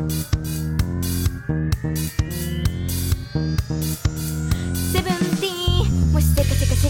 セブンティーンもし世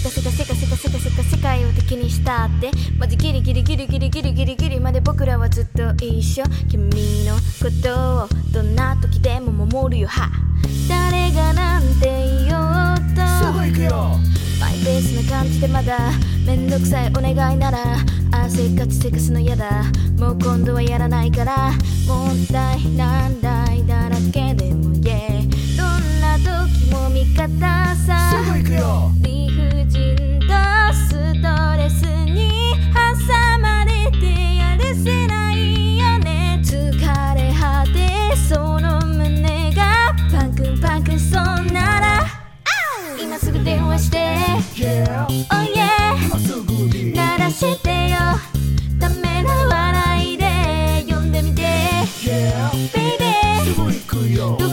界を敵にしたってマジギリギリまで僕らはずっと一緒。君のことをどんな時でも守るよは。誰がなんて言おうとすぐ行くよ。 マイペースな感じでまだめんどくさいお願いなら汗かちせかすのやだ。もう今度はやらないから問題なんだいだらけでも言え。どんな時も味方さ。 すぐ行くよ。 理不尽とストレスに挟まれてやるせないよね。疲れ果てその胸がパンクンそんなら今すぐ電話して Yeah Oh yeah 今すぐに鳴らしてよ。ダメな笑いで呼んでみて Yeah Baby すぐ行くよ。